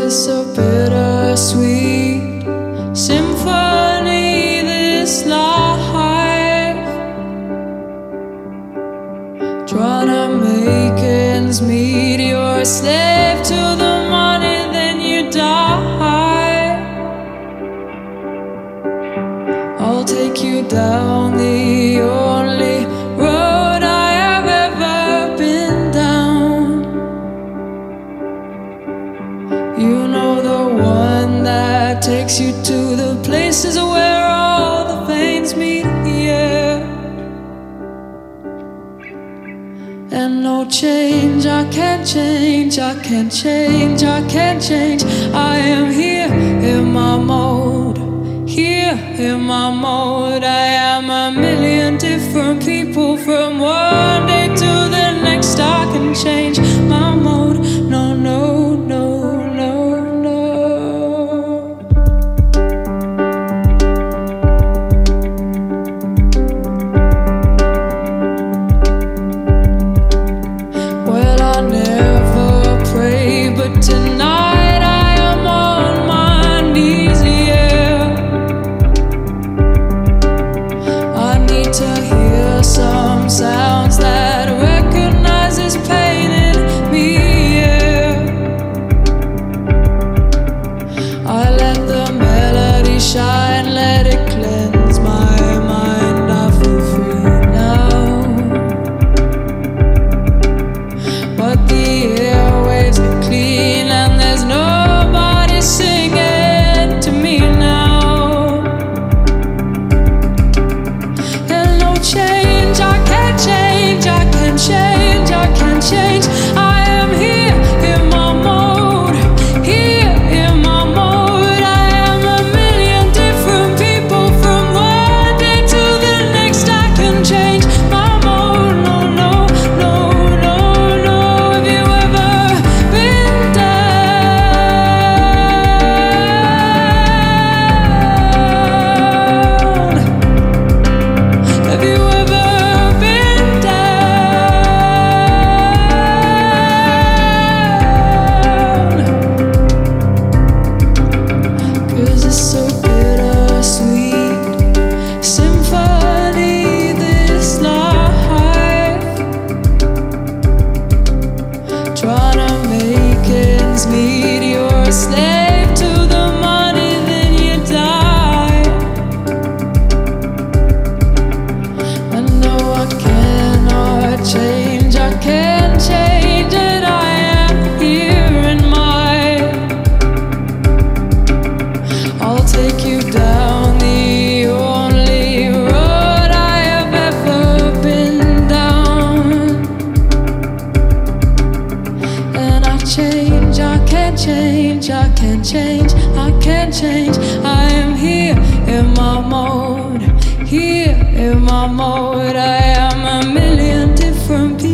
it's so bittersweet symphony, this life. Trying to make ends meet, you're a slave to the money, then you die. I'll take you down the only road I have ever been down. You know, the one that takes you to the places where all the veins meet, yeah. And no change, I can't change, I can't change, I can't change. I am here in my mode, here in my mode. I am a million different people from one day to the next. I can change my mode, no, no, no, no, no. Well, I never pray, but tonight I am on my knees, yeah. I need to hear some sounds that recognizes pain in me, yeah. I let the melody shine, let it cleanse my mind. I feel free now, but the airwaves are clean and there's nobody singing to me now. And no change, I can't change, I can't change, I can't change. I am here in my mode, here in my mode. I am a million different people from one day to the next. I can change my mode, no, no, no, no, no. Have you ever been down? Have you ever been down? 'Cause it's so bittersweet symphony, this life. Trying to make ends meet, you're a slave to the money, then you die. I know I cannot change, I can't change it. I am here in my. I'll take you down the only road I have ever been down. And I change, I can't change, I can't change, I can't change. I am here in my mode, here in my mode. I am a million different people